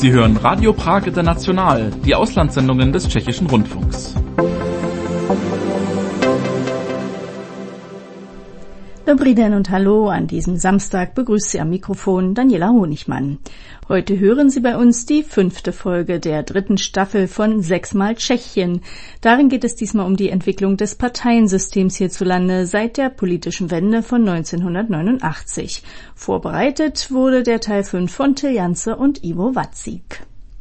Sie hören Radio Prag International, die Auslandssendungen des Tschechischen Rundfunks. Dobrý den und hallo, an diesem Samstag begrüßt Sie am Mikrofon Daniela Honigmann. Heute hören Sie bei uns die 5. Folge der 3. Staffel von 6x Tschechien. Darin geht es diesmal um die Entwicklung des Parteiensystems hierzulande seit der politischen Wende von 1989. Vorbereitet wurde der Teil 5 von Till Janse und Ivo Vacík.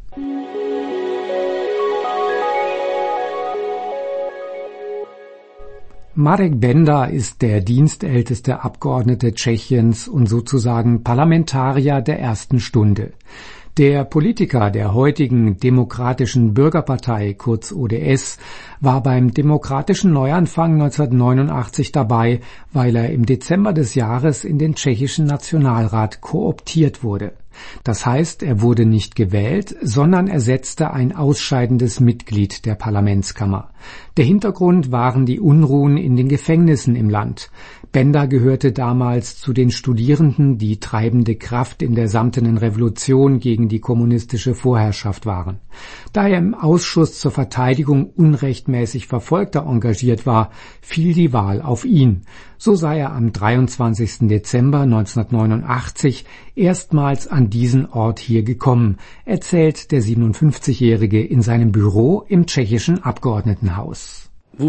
Marek Benda ist der dienstälteste Abgeordnete Tschechiens und sozusagen Parlamentarier der ersten Stunde. Der Politiker der heutigen Demokratischen Bürgerpartei, kurz ODS, war beim demokratischen Neuanfang 1989 dabei, weil er im Dezember des Jahres in den tschechischen Nationalrat kooptiert wurde. Das heißt, er wurde nicht gewählt, sondern ersetzte ein ausscheidendes Mitglied der Parlamentskammer. Der Hintergrund waren die Unruhen in den Gefängnissen im Land. Benda gehörte damals zu den Studierenden, die treibende Kraft in der Samtenen Revolution gegen die kommunistische Vorherrschaft waren. Da er im Ausschuss zur Verteidigung unrechtmäßig Verfolgter engagiert war, fiel die Wahl auf ihn. So sei er am 23. Dezember 1989 erstmals an diesen Ort hier gekommen, erzählt der 57-Jährige in seinem Büro im tschechischen Abgeordnetenhaus. Ich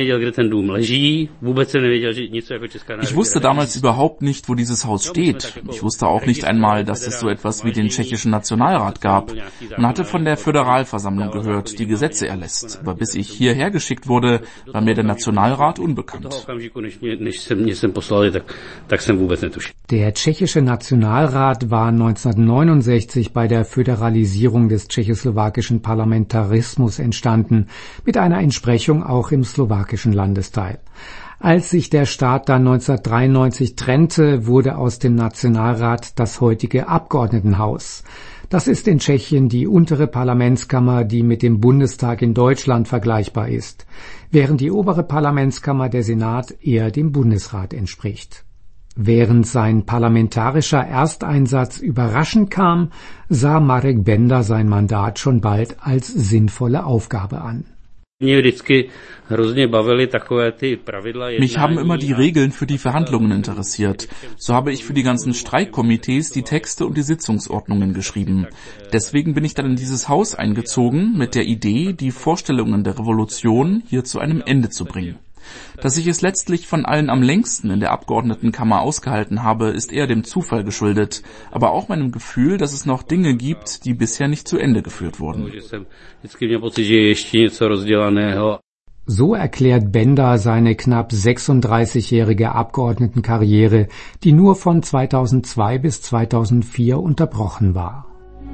wusste damals überhaupt nicht, wo dieses Haus steht. Ich wusste auch nicht einmal, dass es so etwas wie den tschechischen Nationalrat gab. Man hatte von der Föderalversammlung gehört, die Gesetze erlässt. Aber bis ich hierher geschickt wurde, war mir der Nationalrat unbekannt. Der tschechische Nationalrat war 1969 bei der Föderalisierung des tschechoslowakischen Parlamentarismus entstanden, mit einer Entsprechung auch im slowakischen Landesteil. Als sich der Staat dann 1993 trennte, wurde aus dem Nationalrat das heutige Abgeordnetenhaus. Das ist in Tschechien die untere Parlamentskammer, die mit dem Bundestag in Deutschland vergleichbar ist, während die obere Parlamentskammer, der Senat, eher dem Bundesrat entspricht. Während sein parlamentarischer Ersteinsatz überraschend kam, sah Marek Benda sein Mandat schon bald als sinnvolle Aufgabe an. Mich haben immer die Regeln für die Verhandlungen interessiert. So habe ich für die ganzen Streikkomitees die Texte und die Sitzungsordnungen geschrieben. Deswegen bin ich dann in dieses Haus eingezogen mit der Idee, die Vorstellungen der Revolution hier zu einem Ende zu bringen. Dass ich es letztlich von allen am längsten in der Abgeordnetenkammer ausgehalten habe, ist eher dem Zufall geschuldet, aber auch meinem Gefühl, dass es noch Dinge gibt, die bisher nicht zu Ende geführt wurden. So erklärt Benda seine knapp 36-jährige Abgeordnetenkarriere, die nur von 2002 bis 2004 unterbrochen war.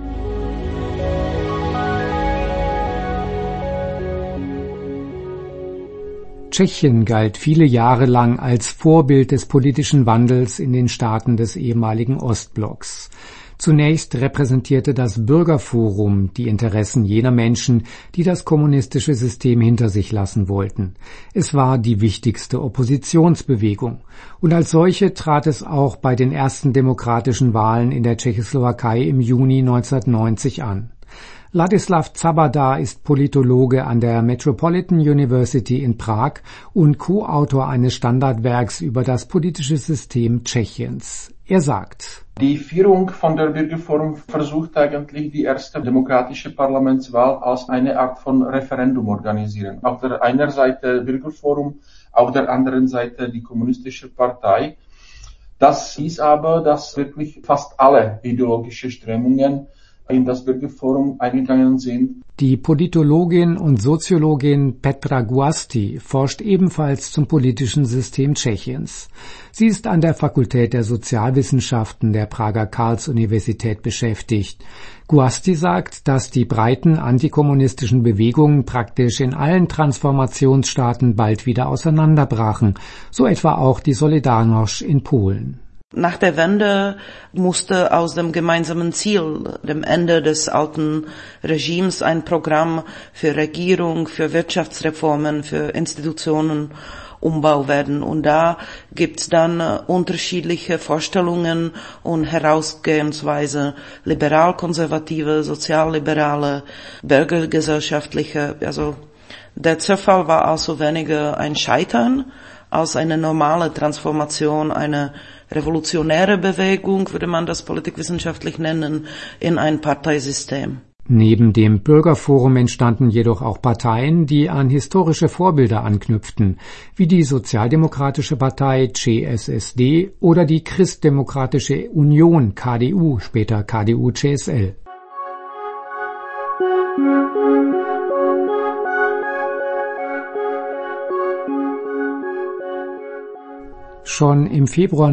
Tschechien galt viele Jahre lang als Vorbild des politischen Wandels in den Staaten des ehemaligen Ostblocks. Zunächst repräsentierte das Bürgerforum die Interessen jener Menschen, die das kommunistische System hinter sich lassen wollten. Es war die wichtigste Oppositionsbewegung. Und als solche trat es auch bei den ersten demokratischen Wahlen in der Tschechoslowakei im Juni 1990 an. Ladislav Zabada ist Politologe an der Metropolitan University in Prag und Co-Autor eines Standardwerks über das politische System Tschechiens. Er sagt: Die Führung von der Bürgerforum versucht eigentlich die erste demokratische Parlamentswahl als eine Art von Referendum organisieren. Auf der einen Seite Bürgerforum, auf der anderen Seite die kommunistische Partei. Das hieß aber, dass wirklich fast alle ideologische Strömungen in das Bürgerforum eingegangen sind. Die Politologin und Soziologin Petra Guasti forscht ebenfalls zum politischen System Tschechiens. Sie ist an der Fakultät der Sozialwissenschaften der Prager Karls-Universität beschäftigt. Guasti sagt, dass die breiten antikommunistischen Bewegungen praktisch in allen Transformationsstaaten bald wieder auseinanderbrachen, so etwa auch die Solidarność in Polen. Nach der Wende musste aus dem gemeinsamen Ziel, dem Ende des alten Regimes, ein Programm für Regierung, für Wirtschaftsreformen, für Institutionen Umbau werden. Und da gibt's dann unterschiedliche Vorstellungen und Herausgehensweise, liberal-konservative, sozialliberale, bürgergesellschaftliche. Also der Zerfall war also weniger ein Scheitern als eine normale Transformation, eine revolutionäre Bewegung, würde man das politikwissenschaftlich nennen, in ein Parteisystem. Neben dem Bürgerforum entstanden jedoch auch Parteien, die an historische Vorbilder anknüpften, wie die Sozialdemokratische Partei CSSD oder die Christdemokratische Union KDU, später KDU-CSL. Schon im Februar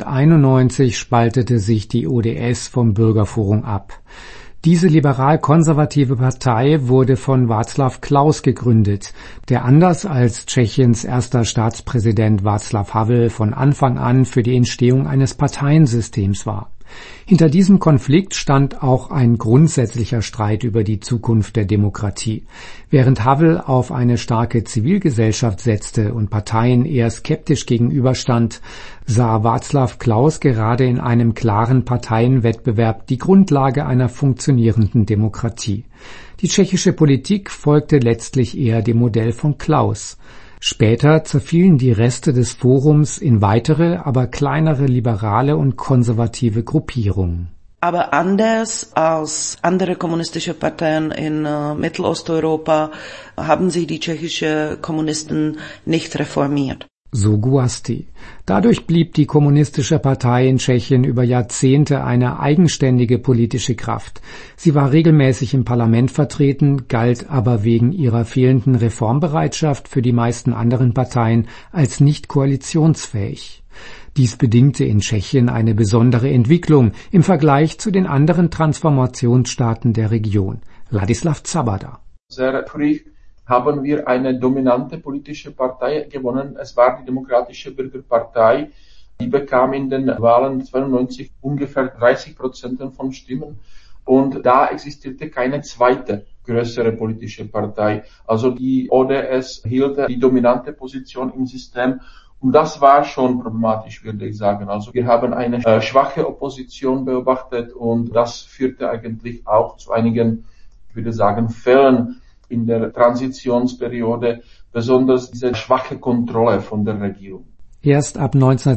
1991 spaltete sich die ODS vom Bürgerforum ab. Diese liberal-konservative Partei wurde von Václav Klaus gegründet, der anders als Tschechiens erster Staatspräsident Václav Havel von Anfang an für die Entstehung eines Parteiensystems war. Hinter diesem Konflikt stand auch ein grundsätzlicher Streit über die Zukunft der Demokratie. Während Havel auf eine starke Zivilgesellschaft setzte und Parteien eher skeptisch gegenüberstand, sah Václav Klaus gerade in einem klaren Parteienwettbewerb die Grundlage einer funktionierenden Demokratie. Die tschechische Politik folgte letztlich eher dem Modell von Klaus. Später zerfielen die Reste des Forums in weitere, aber kleinere liberale und konservative Gruppierungen. Aber anders als andere kommunistische Parteien in Mittelosteuropa haben sich die tschechischen Kommunisten nicht reformiert. So Guasti. Dadurch blieb die Kommunistische Partei in Tschechien über Jahrzehnte eine eigenständige politische Kraft. Sie war regelmäßig im Parlament vertreten, galt aber wegen ihrer fehlenden Reformbereitschaft für die meisten anderen Parteien als nicht koalitionsfähig. Dies bedingte in Tschechien eine besondere Entwicklung im Vergleich zu den anderen Transformationsstaaten der Region. Ladislav Zabada. Sehr früh haben wir eine dominante politische Partei gewonnen. Es war die Demokratische Bürgerpartei. Die bekam in den Wahlen 92 ungefähr 30% von Stimmen. Und da existierte keine zweite größere politische Partei. Also die ODS hielt die dominante Position im System. Und das war schon problematisch, würde ich sagen. Also wir haben eine schwache Opposition beobachtet und das führte eigentlich auch zu einigen, ich würde sagen, Fällen in der Transitionsperiode, besonders diese schwache Kontrolle von der Regierung. Erst ab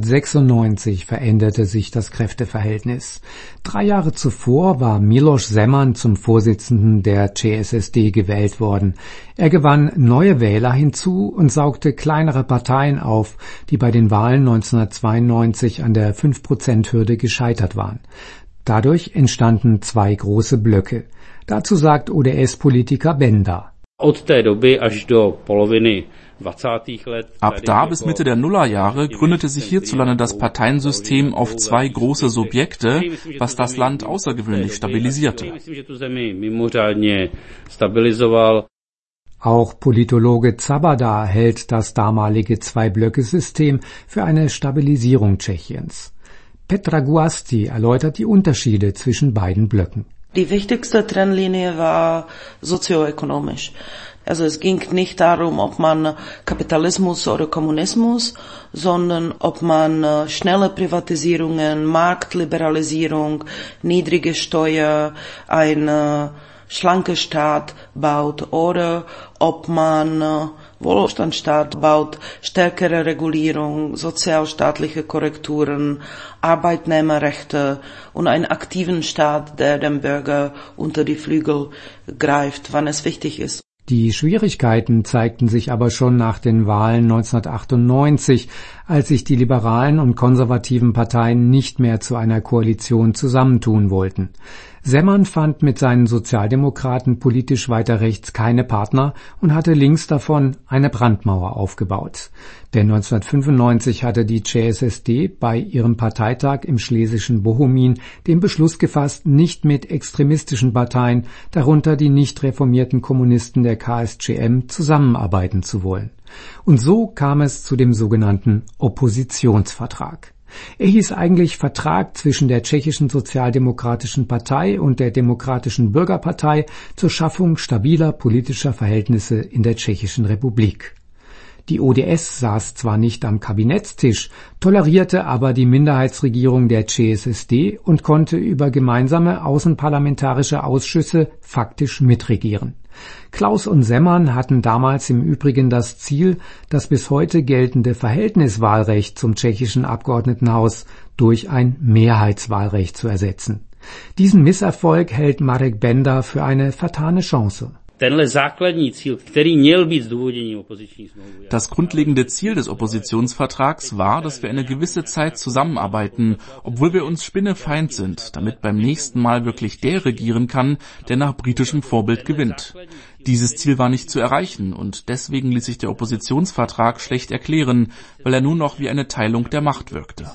1996 veränderte sich das Kräfteverhältnis. 3 Jahre zuvor war Miloš Zeman zum Vorsitzenden der CSSD gewählt worden. Er gewann neue Wähler hinzu und saugte kleinere Parteien auf, die bei den Wahlen 1992 an der 5%-Hürde gescheitert waren. Dadurch entstanden 2 große Blöcke. Dazu sagt ODS-Politiker Benda. Ab da bis Mitte der Nullerjahre gründete sich hierzulande das Parteiensystem auf 2 große Subjekte, was das Land außergewöhnlich stabilisierte. Auch Politologe Zabada hält das damalige 2-Blöcke-System für eine Stabilisierung Tschechiens. Petra Guasti erläutert die Unterschiede zwischen beiden Blöcken. Die wichtigste Trennlinie war sozioökonomisch. Also es ging nicht darum, ob man Kapitalismus oder Kommunismus, sondern ob man schnelle Privatisierungen, Marktliberalisierung, niedrige Steuer, ein schlanker Staat baut oder ob man Wohlstandsstaat baut, stärkere Regulierung, sozialstaatliche Korrekturen, Arbeitnehmerrechte und einen aktiven Staat, der dem Bürger unter die Flügel greift, wann es wichtig ist. Die Schwierigkeiten zeigten sich aber schon nach den Wahlen 1998, als sich die liberalen und konservativen Parteien nicht mehr zu einer Koalition zusammentun wollten. Zeman fand mit seinen Sozialdemokraten politisch weiter rechts keine Partner und hatte links davon eine Brandmauer aufgebaut. Denn 1995 hatte die CSSD bei ihrem Parteitag im schlesischen Bochumin den Beschluss gefasst, nicht mit extremistischen Parteien, darunter die nicht reformierten Kommunisten der KSČM, zusammenarbeiten zu wollen. Und so kam es zu dem sogenannten Oppositionsvertrag. Er hieß eigentlich Vertrag zwischen der tschechischen Sozialdemokratischen Partei und der Demokratischen Bürgerpartei zur Schaffung stabiler politischer Verhältnisse in der Tschechischen Republik. Die ODS saß zwar nicht am Kabinettstisch, tolerierte aber die Minderheitsregierung der CSSD und konnte über gemeinsame außenparlamentarische Ausschüsse faktisch mitregieren. Klaus und Semmern hatten damals im Übrigen das Ziel, das bis heute geltende Verhältniswahlrecht zum tschechischen Abgeordnetenhaus durch ein Mehrheitswahlrecht zu ersetzen. Diesen Misserfolg hält Marek Benda für eine vertane Chance. Das grundlegende Ziel des Oppositionsvertrags war, dass wir eine gewisse Zeit zusammenarbeiten, obwohl wir uns spinnefeind sind, damit beim nächsten Mal wirklich der regieren kann, der nach britischem Vorbild gewinnt. Dieses Ziel war nicht zu erreichen und deswegen ließ sich der Oppositionsvertrag schlecht erklären, weil er nur noch wie eine Teilung der Macht wirkte.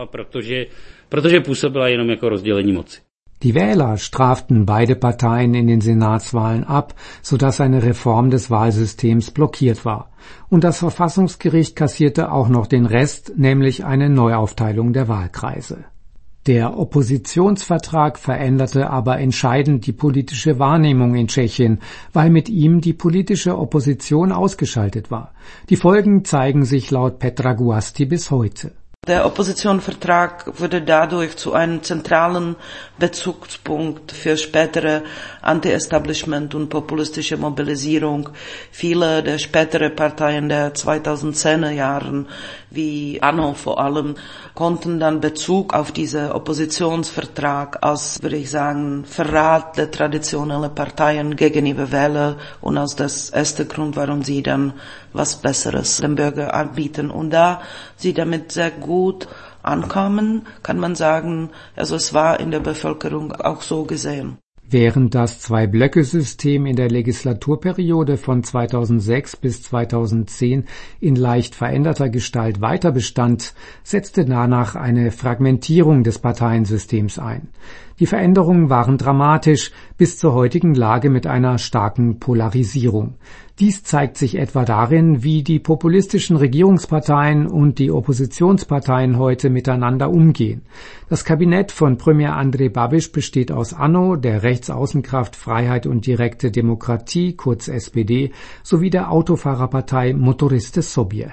Die Wähler straften beide Parteien in den Senatswahlen ab, sodass eine Reform des Wahlsystems blockiert war. Und das Verfassungsgericht kassierte auch noch den Rest, nämlich eine Neuaufteilung der Wahlkreise. Der Oppositionsvertrag veränderte aber entscheidend die politische Wahrnehmung in Tschechien, weil mit ihm die politische Opposition ausgeschaltet war. Die Folgen zeigen sich laut Petra Guasti bis heute. Der Oppositionsvertrag wurde dadurch zu einem zentralen Bezugspunkt für spätere Anti-Establishment und populistische Mobilisierung. Viele der späteren Parteien der 2010er Jahren, wie ANO vor allem, konnten dann Bezug auf diesen Oppositionsvertrag als, würde ich sagen, Verrat der traditionellen Parteien gegenüber Wählern und als das erste Grund, warum sie dann was Besseres dem Bürger anbieten. Und da sie damit sehr gut ankamen, kann man sagen, also es war in der Bevölkerung auch so gesehen. Während das Zwei-Blöcke-System in der Legislaturperiode von 2006 bis 2010 in leicht veränderter Gestalt weiter bestand, setzte danach eine Fragmentierung des Parteiensystems ein. Die Veränderungen waren dramatisch bis zur heutigen Lage mit einer starken Polarisierung. Dies zeigt sich etwa darin, wie die populistischen Regierungsparteien und die Oppositionsparteien heute miteinander umgehen. Das Kabinett von Premier Andrej Babiš besteht aus ANO, der Rechtsaußenkraft Freiheit und direkte Demokratie, kurz SPD, sowie der Autofahrerpartei Motoriste Sobě.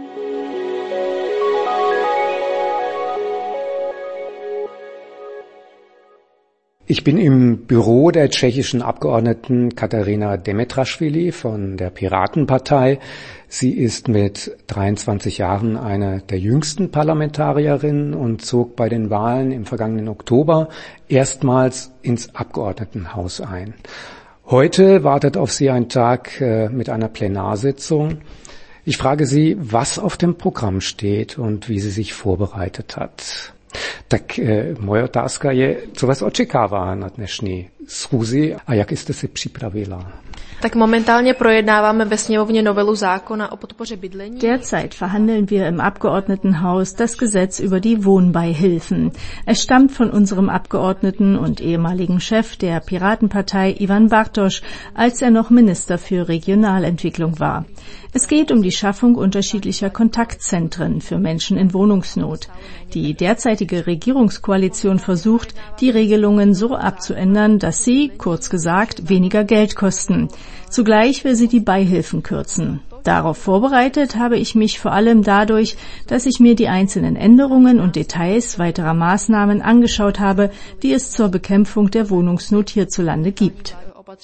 Ich bin im Büro der tschechischen Abgeordneten Kateřina Demetrašvili von der Piratenpartei. Sie ist mit 23 Jahren eine der jüngsten Parlamentarierinnen und zog bei den Wahlen im vergangenen Oktober erstmals ins Abgeordnetenhaus ein. Heute wartet auf sie ein Tag mit einer Plenarsitzung. Ich frage sie, was auf dem Programm steht und wie sie sich vorbereitet hat. Tak moje otázka je, co vás očekává na dnešní schůzi a jak jste se připravila? Tak momentálně projednáváme ve sněmovně novelu zákona o podpoře bydlení. Derzeit verhandeln wir im Abgeordnetenhaus das Gesetz über die Wohnbeihilfen. Es stammt von unserem Abgeordneten und ehemaligen Chef der Piratenpartei Ivan Bartoš, als er noch Minister für Regionalentwicklung war. Es geht um die Schaffung unterschiedlicher Kontaktzentren für Menschen in Wohnungsnot. Die derzeitige Regierungskoalition versucht, die Regelungen so abzuändern, dass sie, kurz gesagt, weniger Geld kosten. Zugleich will sie die Beihilfen kürzen. Darauf vorbereitet habe ich mich vor allem dadurch, dass ich mir die einzelnen Änderungen und Details weiterer Maßnahmen angeschaut habe, die es zur Bekämpfung der Wohnungsnot hierzulande gibt.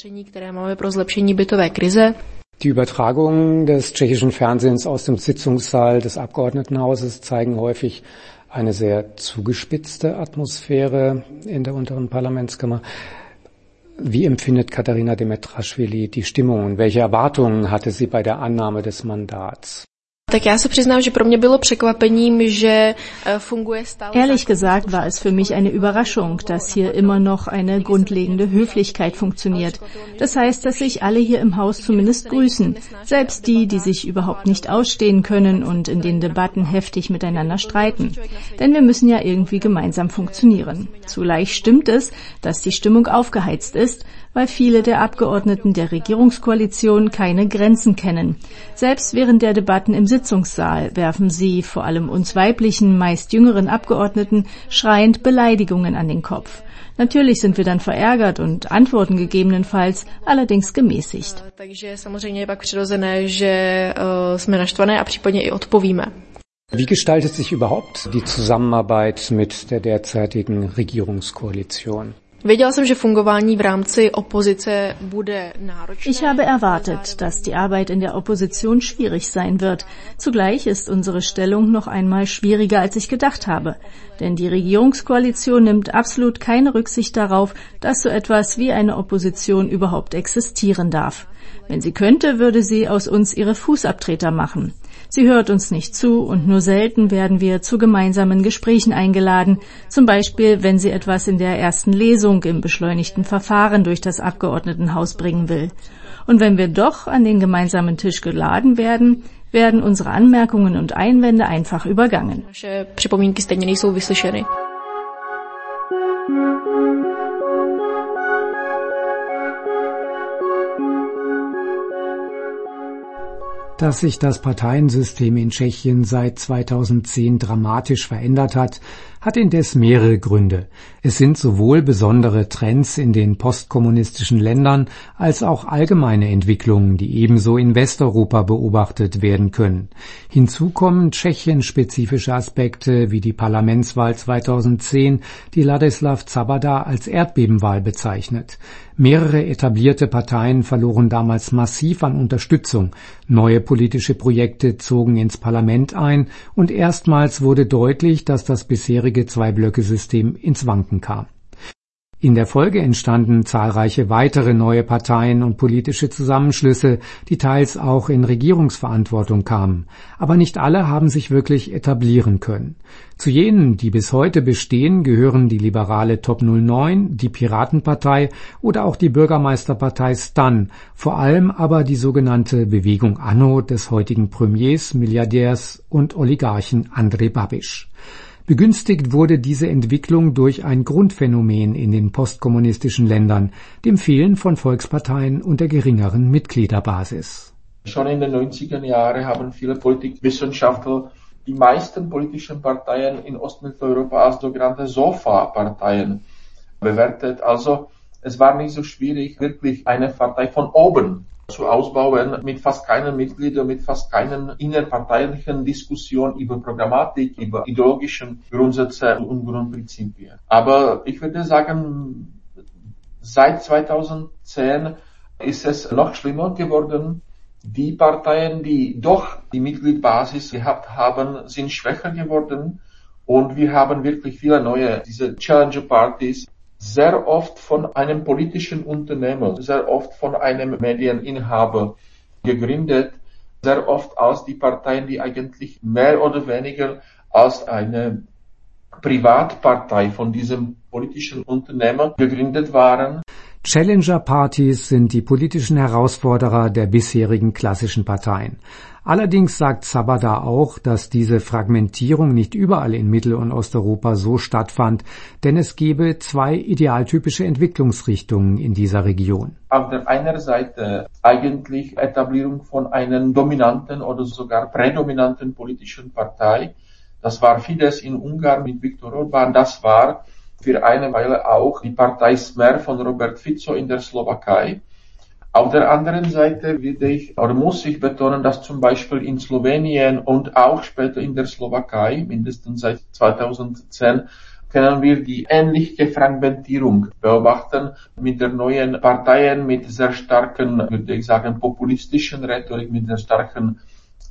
Die Übertragungen des tschechischen Fernsehens aus dem Sitzungssaal des Abgeordnetenhauses zeigen häufig eine sehr zugespitzte Atmosphäre in der unteren Parlamentskammer. Wie empfindet Kateřina Demetrašvili die Stimmung und welche Erwartungen hatte sie bei der Annahme des Mandats? Tak já se přiznám, že pro mě bylo překvapením, že funguje stále. Ehrlich gesagt war es für mich eine Überraschung, dass hier immer noch eine grundlegende Höflichkeit funktioniert. Das heißt, dass sich alle hier im Haus zumindest grüßen, selbst die, die sich überhaupt nicht ausstehen können und in den Debatten heftig miteinander streiten. Denn wir müssen ja irgendwie gemeinsam funktionieren. Zugleich stimmt es, dass die Stimmung aufgeheizt ist, weil viele der Abgeordneten der Regierungskoalition keine Grenzen kennen. Selbst während der Debatten im Sitzungssaal werfen sie, vor allem uns weiblichen, meist jüngeren Abgeordneten, schreiend Beleidigungen an den Kopf. Natürlich sind wir dann verärgert und antworten gegebenenfalls, allerdings gemäßigt. Takže samozřejmě je pak přirozené, že jsme naštvané a případně i odpovíme. Wie gestaltet sich überhaupt die Zusammenarbeit mit der derzeitigen Regierungskoalition? Věděla jsem, že fungování v rámci opozice bude náročné. Ich habe erwartet, dass die Arbeit in der Opposition schwierig sein wird. Zugleich ist unsere Stellung noch einmal schwieriger, als ich gedacht habe. Denn die Regierungskoalition nimmt absolut keine Rücksicht darauf, dass so etwas wie eine Opposition überhaupt existieren darf. Wenn sie könnte, würde sie aus uns ihre Fußabtreter machen. Sie hört uns nicht zu und nur selten werden wir zu gemeinsamen Gesprächen eingeladen, zum Beispiel, wenn sie etwas in der ersten Lesung im beschleunigten Verfahren durch das Abgeordnetenhaus bringen will. Und wenn wir doch an den gemeinsamen Tisch geladen werden, werden unsere Anmerkungen und Einwände einfach übergangen. Naše připomínky stejně nejsou vyslyšeny. Dass sich das Parteiensystem in Tschechien seit 2010 dramatisch verändert hat, hat indes mehrere Gründe. Es sind sowohl besondere Trends in den postkommunistischen Ländern als auch allgemeine Entwicklungen, die ebenso in Westeuropa beobachtet werden können. Hinzu kommen tschechienspezifische Aspekte wie die Parlamentswahl 2010, die Ladislav Zabada als Erdbebenwahl bezeichnet. Mehrere etablierte Parteien verloren damals massiv an Unterstützung. Neue politische Projekte zogen ins Parlament ein und erstmals wurde deutlich, dass das bisherige Zwei-Blöcke-System ins Wanken kam. In der Folge entstanden zahlreiche weitere neue Parteien und politische Zusammenschlüsse, die teils auch in Regierungsverantwortung kamen. Aber nicht alle haben sich wirklich etablieren können. Zu jenen, die bis heute bestehen, gehören die liberale Top 09, die Piratenpartei oder auch die Bürgermeisterpartei STAN, vor allem aber die sogenannte Bewegung Anno des heutigen Premiers, Milliardärs und Oligarchen Andrej Babiš. Begünstigt wurde diese Entwicklung durch ein Grundphänomen in den postkommunistischen Ländern, dem Fehlen von Volksparteien und der geringeren Mitgliederbasis. Schon in den 90er Jahren haben viele Politikwissenschaftler die meisten politischen Parteien in Ostmitteleuropa als sogenannte Sofa-Parteien bewertet. Also es war nicht so schwierig, wirklich eine Partei von oben zu ausbauen, mit fast keinen Mitgliedern, mit fast keinen innerparteilichen Diskussionen über Programmatik, über ideologischen Grundsätze und Grundprinzipien. Aber ich würde sagen, seit 2010 ist es noch schlimmer geworden. Die Parteien, die doch die Mitgliedbasis gehabt haben, sind schwächer geworden und wir haben wirklich viele neue, diese Challenger Parties, sehr oft von einem politischen Unternehmer, sehr oft von einem Medieninhaber gegründet, sehr oft als die Parteien, die eigentlich mehr oder weniger als eine Privatpartei von diesem politischen Unternehmer gegründet waren. Challenger-Partys sind die politischen Herausforderer der bisherigen klassischen Parteien. Allerdings sagt Zabada auch, dass diese Fragmentierung nicht überall in Mittel- und Osteuropa so stattfand, denn es gebe zwei idealtypische Entwicklungsrichtungen in dieser Region. Auf der einen Seite eigentlich Etablierung von einer dominanten oder sogar prädominanten politischen Partei. Das war Fidesz in Ungarn mit Viktor Orbán, das war für eine Weile auch die Partei Smer von Robert Fico in der Slowakei. Auf der anderen Seite muss ich betonen, dass zum Beispiel in Slowenien und auch später in der Slowakei, mindestens seit 2010, können wir die ähnliche Fragmentierung beobachten mit der neuen Parteien, mit sehr starken, würde ich sagen, populistischen Rhetorik, mit der starken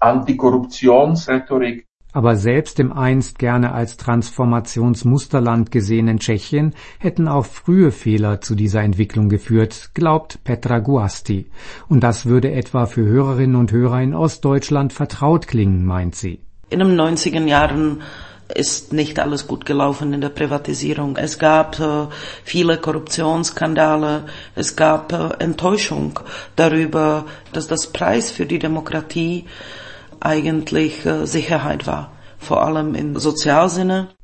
Antikorruptionsrhetorik. Aber selbst im einst gerne als Transformationsmusterland gesehenen Tschechien hätten auch frühe Fehler zu dieser Entwicklung geführt, glaubt Petra Guasti. Und das würde etwa für Hörerinnen und Hörer in Ostdeutschland vertraut klingen, meint sie. In den 90er Jahren ist nicht alles gut gelaufen in der Privatisierung. Es gab viele Korruptionsskandale, es gab Enttäuschung darüber, dass das Preis für die Demokratie eigentlich Sicherheit war, vor allem im Sozialsinne.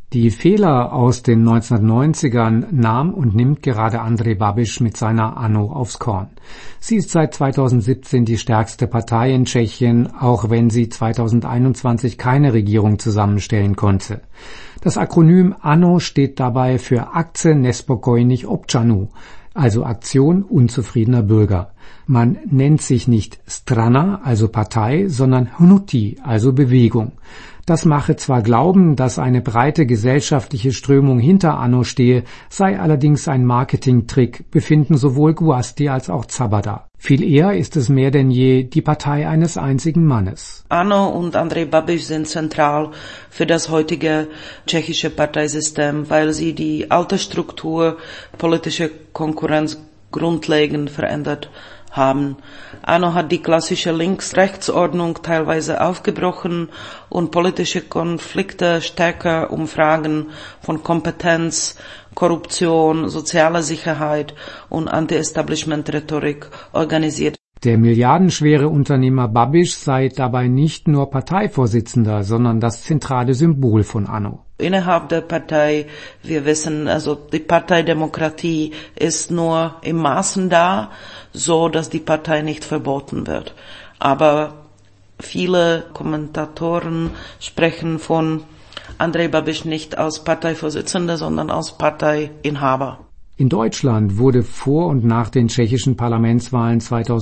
Die Fehler aus den 1990ern nahm und nimmt gerade Andrej Babiš mit seiner ANO aufs Korn. Sie ist seit 2017 die stärkste Partei in Tschechien, auch wenn sie 2021 keine Regierung zusammenstellen konnte. Das Akronym ANO steht dabei für Akce Nespokojných občanů, also Aktion unzufriedener Bürger. Man nennt sich nicht Strana, also Partei, sondern Hnutí, also Bewegung. Das mache zwar glauben, dass eine breite gesellschaftliche Strömung hinter ANO stehe, sei allerdings ein Marketingtrick, befinden sowohl Guasti als auch Zabada. Viel eher ist es mehr denn je die Partei eines einzigen Mannes. ANO und Andrej Babiš sind zentral für das heutige tschechische Parteisystem, weil sie die alte Struktur politische Konkurrenz grundlegend verändert haben. ANO hat die klassische Links-Rechts-Ordnung teilweise aufgebrochen und politische Konflikte stärker um Fragen von Kompetenz, Korruption, sozialer Sicherheit und Anti-Establishment-Rhetorik organisiert. Der milliardenschwere Unternehmer Babiš sei dabei nicht nur Parteivorsitzender, sondern das zentrale Symbol von ANO. Innerhalb der Partei, wir wissen, also die Parteidemokratie ist nur im Maßen da, so dass die Partei nicht verboten wird. Aber viele Kommentatoren sprechen von Andrej Babiš nicht als Parteivorsitzender, sondern als Parteiinhaber. In Deutschland wurde vor und nach den tschechischen Parlamentswahlen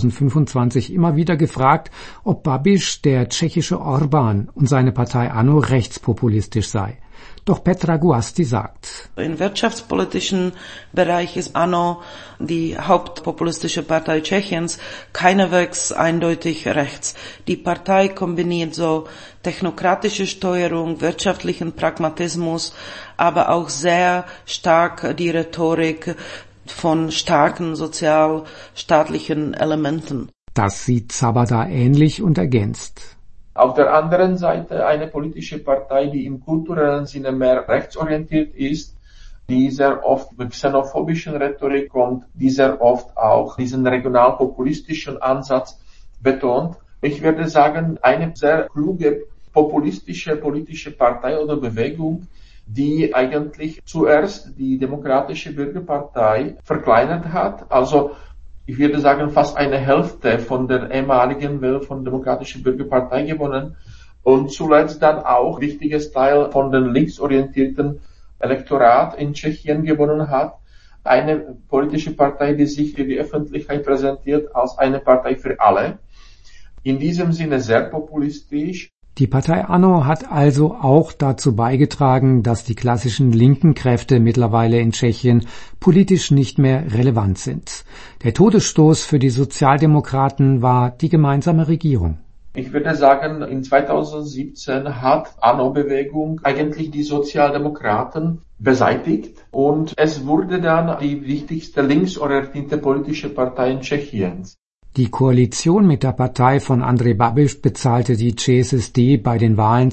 2025 immer wieder gefragt, ob Babiš, der tschechische Orbán, und seine Partei ANO rechtspopulistisch sei. Doch Petra Guasti sagt: Im wirtschaftspolitischen Bereich ist ANO, die hauptpopulistische Partei Tschechiens, keineswegs eindeutig rechts. Die Partei kombiniert so technokratische Steuerung, wirtschaftlichen Pragmatismus, aber auch sehr stark die Rhetorik von starken sozialstaatlichen Elementen. Das sieht Zabada ähnlich und ergänzt: Auf der anderen Seite eine politische Partei, die im kulturellen Sinne mehr rechtsorientiert ist, die sehr oft mit xenophobischen Rhetorik kommt, die sehr oft auch diesen regionalpopulistischen Ansatz betont. Ich würde sagen, eine sehr kluge populistische politische Partei oder Bewegung, die eigentlich zuerst die Demokratische Bürgerpartei verkleinert hat, also ich würde sagen, fast eine Hälfte von der ehemaligen Welt von Demokratische Bürgerpartei gewonnen und zuletzt dann auch wichtiges Teil von den linksorientierten Elektorat in Tschechien gewonnen hat. Eine politische Partei, die sich für die Öffentlichkeit präsentiert als eine Partei für alle. In diesem Sinne sehr populistisch. Die Partei ANO hat also auch dazu beigetragen, dass die klassischen linken Kräfte mittlerweile in Tschechien politisch nicht mehr relevant sind. Der Todesstoß für die Sozialdemokraten war die gemeinsame Regierung. Ich würde sagen, in 2017 hat ANO-Bewegung eigentlich die Sozialdemokraten beseitigt und es wurde dann die wichtigste linksorientierte politische Partei in Tschechiens. Die Koalition mit der Partei von Andrej Babiš bezahlte die ČSSD bei den Wahlen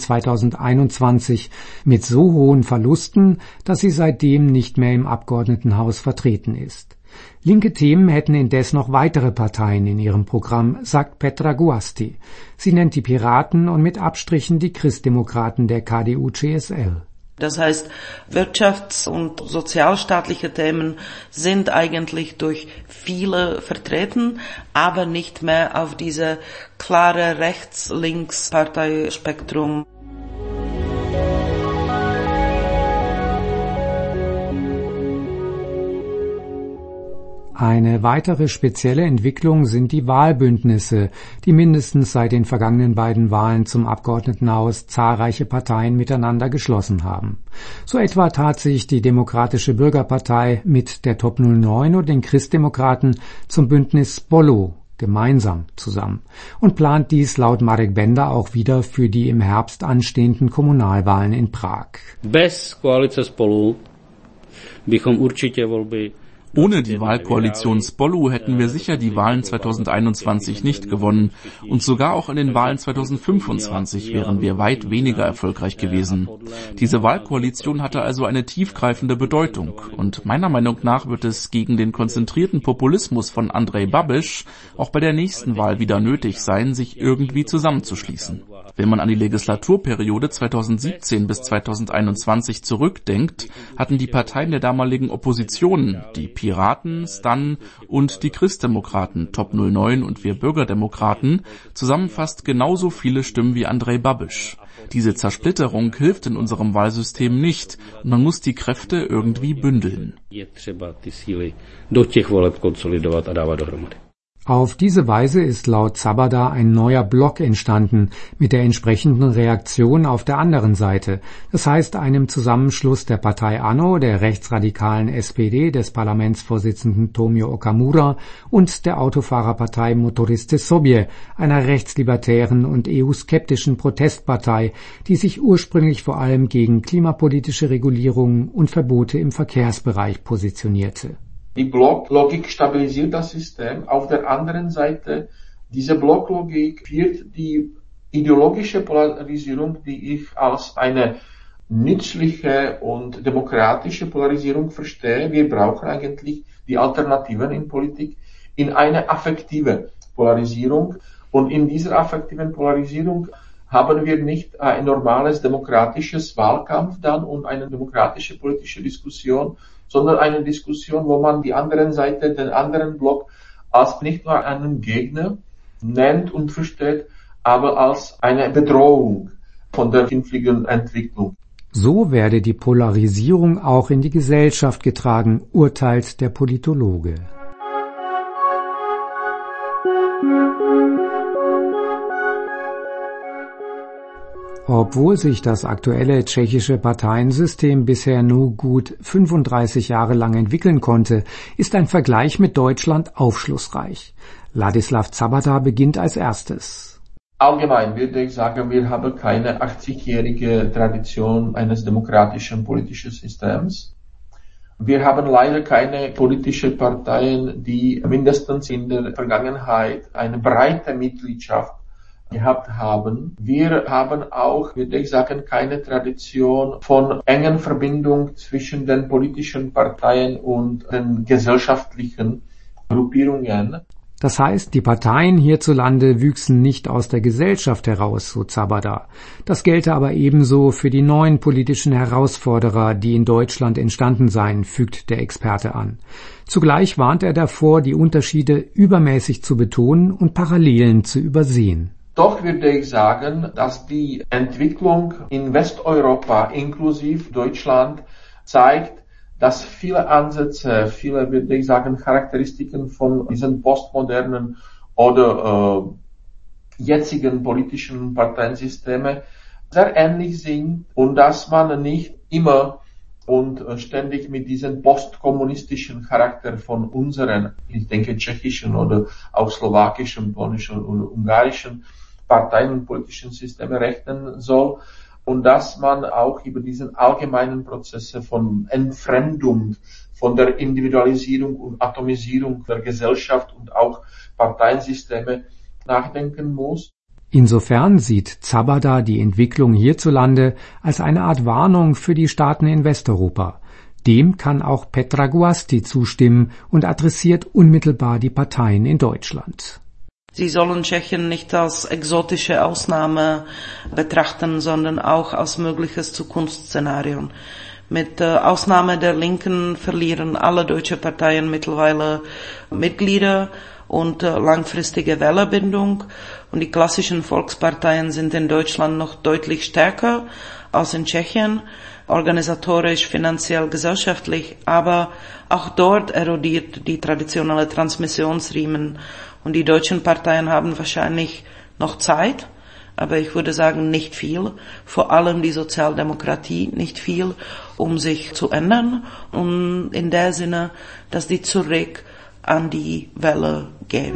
2021 mit so hohen Verlusten, dass sie seitdem nicht mehr im Abgeordnetenhaus vertreten ist. Linke Themen hätten indes noch weitere Parteien in ihrem Programm, sagt Petra Guasti. Sie nennt die Piraten und mit Abstrichen die Christdemokraten der KDU-CSL. Das heißt, wirtschafts- und sozialstaatliche Themen sind eigentlich durch viele vertreten, aber nicht mehr auf diese klare Rechts-Links-Parteispektrum. Eine weitere spezielle Entwicklung sind die Wahlbündnisse, die mindestens seit den vergangenen beiden Wahlen zum Abgeordnetenhaus zahlreiche Parteien miteinander geschlossen haben. So etwa tat sich die Demokratische Bürgerpartei mit der Top 09 und den Christdemokraten zum Bündnis Spolu gemeinsam zusammen und plant dies laut Marek Benda auch wieder für die im Herbst anstehenden Kommunalwahlen in Prag. Bez koalice Spolu bychom určitě volby. Ohne die Wahlkoalition Spolu hätten wir sicher die Wahlen 2021 nicht gewonnen und sogar auch in den Wahlen 2025 wären wir weit weniger erfolgreich gewesen. Diese Wahlkoalition hatte also eine tiefgreifende Bedeutung und meiner Meinung nach wird es gegen den konzentrierten Populismus von Andrej Babiš auch bei der nächsten Wahl wieder nötig sein, sich irgendwie zusammenzuschließen. Wenn man an die Legislaturperiode 2017 bis 2021 zurückdenkt, hatten die Parteien der damaligen Opposition, die Piraten, STAN und die Christdemokraten, Top 09 und wir Bürgerdemokraten, zusammen fast genauso viele Stimmen wie Andrej Babiš. Diese Zersplitterung hilft in unserem Wahlsystem nicht und man muss die Kräfte irgendwie bündeln. Auf diese Weise ist laut Zabada ein neuer Block entstanden, mit der entsprechenden Reaktion auf der anderen Seite, das heißt einem Zusammenschluss der Partei ANO, der rechtsradikalen SPD des Parlamentsvorsitzenden Tomio Okamura und der Autofahrerpartei Motoriste Sobie, einer rechtslibertären und EU-skeptischen Protestpartei, die sich ursprünglich vor allem gegen klimapolitische Regulierungen und Verbote im Verkehrsbereich positionierte. Die Blocklogik stabilisiert das System. Auf der anderen Seite, diese Blocklogik führt die ideologische Polarisierung, die ich als eine nützliche und demokratische Polarisierung verstehe. Wir brauchen eigentlich die Alternativen in Politik, in eine affektive Polarisierung. Und in dieser affektiven Polarisierung haben wir nicht ein normales demokratisches Wahlkampf dann und eine demokratische politische Diskussion, sondern eine Diskussion, wo man die andere Seite, den anderen Block, als nicht nur einen Gegner nennt und versteht, aber als eine Bedrohung von der künftigen Entwicklung. So werde die Polarisierung auch in die Gesellschaft getragen, urteilt der Politologe. Obwohl sich das aktuelle tschechische Parteiensystem bisher nur gut 35 Jahre lang entwickeln konnte, ist ein Vergleich mit Deutschland aufschlussreich. Ladislav Zabada beginnt als erstes. Allgemein würde ich sagen, wir haben keine 80-jährige Tradition eines demokratischen politischen Systems. Wir haben leider keine politischen Parteien, die mindestens in der Vergangenheit eine breite Mitgliedschaft gehabt haben. Wir haben auch, würde ich sagen, keine Tradition von engen Verbindung zwischen den politischen Parteien und den gesellschaftlichen Gruppierungen. Das heißt, die Parteien hierzulande wüchsen nicht aus der Gesellschaft heraus, so Zabada. Das gelte aber ebenso für die neuen politischen Herausforderer, die in Deutschland entstanden seien, fügt der Experte an. Zugleich warnt er davor, die Unterschiede übermäßig zu betonen und Parallelen zu übersehen. Doch würde ich sagen, dass die Entwicklung in Westeuropa inklusive Deutschland zeigt, dass viele Ansätze, viele, würde ich sagen, Charakteristiken von diesen postmodernen oder jetzigen politischen Parteiensystemen sehr ähnlich sind und dass man nicht immer und ständig mit diesem postkommunistischen Charakter von unseren, ich denke tschechischen oder auch slowakischen, polnischen oder ungarischen Parteien und politischen Systeme rechnen soll und dass man auch über diesen allgemeinen Prozesse von Entfremdung, von der Individualisierung und Atomisierung der Gesellschaft und auch Parteiensysteme nachdenken muss. Insofern sieht Zabada die Entwicklung hierzulande als eine Art Warnung für die Staaten in Westeuropa. Dem kann auch Petra Guasti zustimmen und adressiert unmittelbar die Parteien in Deutschland. Sie sollen Tschechien nicht als exotische Ausnahme betrachten, sondern auch als mögliches Zukunftsszenario. Mit Ausnahme der Linken verlieren alle deutsche Parteien mittlerweile Mitglieder und langfristige Wählerbindung. Und die klassischen Volksparteien sind in Deutschland noch deutlich stärker als in Tschechien, organisatorisch, finanziell, gesellschaftlich, aber auch dort erodiert die traditionelle Transmissionsriemen. Und die deutschen Parteien haben wahrscheinlich noch Zeit, aber ich würde sagen nicht viel, vor allem die Sozialdemokratie nicht viel, um sich zu ändern und in der Sinne, dass die zurück an die Welle gehen.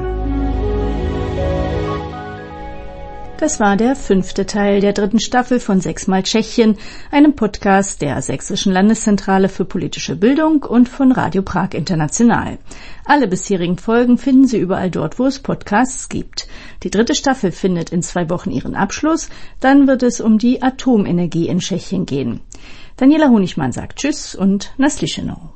Das war der 5. Teil der 3. Staffel von 6mal Tschechien, einem Podcast der Sächsischen Landeszentrale für politische Bildung und von Radio Prag International. Alle bisherigen Folgen finden Sie überall dort, wo es Podcasts gibt. Die 3. Staffel findet in 2 Wochen ihren Abschluss, dann wird es um die Atomenergie in Tschechien gehen. Daniela Honigmann sagt Tschüss und na slyšenou.